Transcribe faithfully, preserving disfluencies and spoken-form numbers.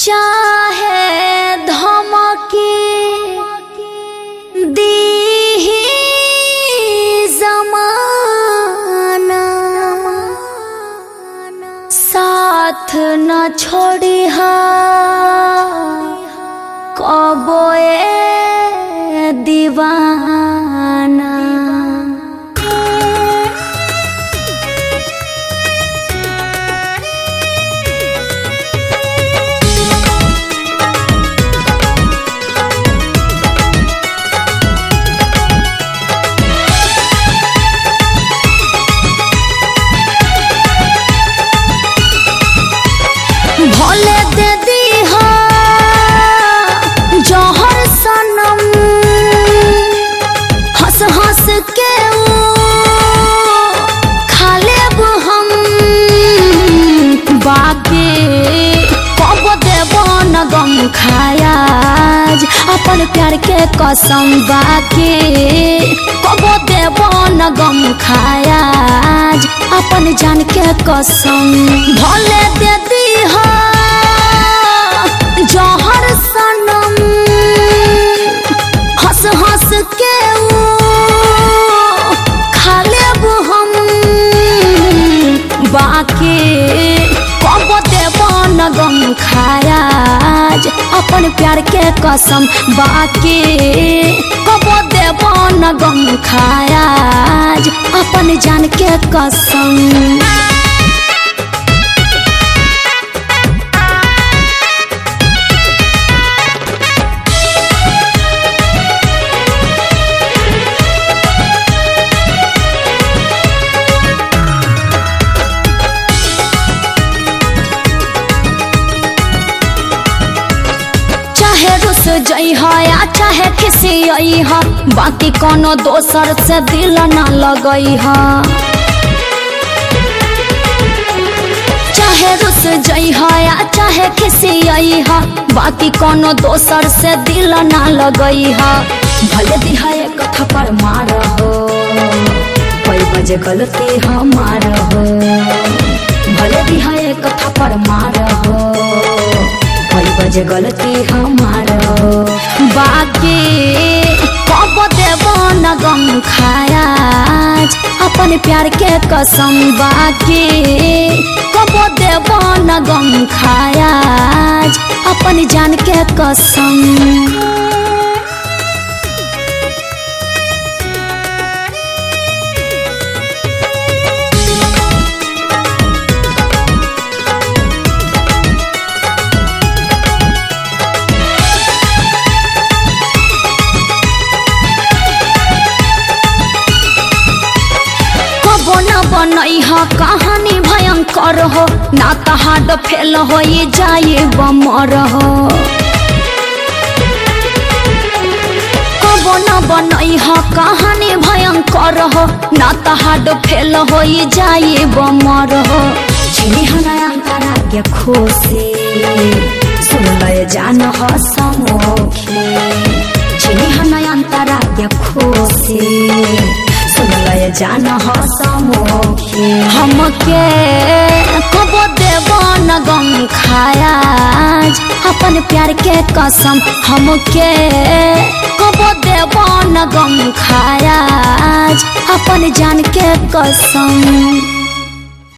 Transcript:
चाहे धमकी दीही ज़माना साथ न छोड़ी हा कबो ए दीवाना। भोले दे दी हा जौहर सनम हंस हंस के खा लेब हम बाकी कब देव न गम खायाज अपन प्यार के कसम बाकी कब देव न गम खायाज अपन जान के कसम। भोले दे दी हा जौहर सनम हंस हंस के खा लेब हम बाकी कब देव न गम खायाज अपन प्यार के कसम बाकी कब देव न गम खायाज अपन जान के कसम। चाहे रुस जई हा या चाहे किसी आई हा बाकी कोनो दोसर से दिल ना लगई हा। चाहे रुस जई हा या चाहे किसी आई हा बाकी कोनो दोसर से दिल ना लगई हा। भले दिहा एक कथा पर मार हो कोई बजे गलती हमार हो भले दिहा एक कथा पर मार हो कोई बजे गलती हमार बाकी कब देव न गम खायाज अपन प्यार के कसम बाकी कब देव न गम खायाज अपन जान के कसम। बनई हा कहानी भयंकर हो ना तो हार्ड फेल हो ये जाए बमर हो। कबो न बनई हा कहानी भयंकर हो ना तो हार्ड फेल हो ये जाए बमर हो। चिनी हनाया अंतरा के खुशी सुन लय जान हो समोखी चिनी हनाया अंतरा के खुशी सुनलय जान हो समोखी हमके कब देव न गम खायाज अपन प्यार के कसम हमके कब देव न गम खायाज अपन जान के कसम।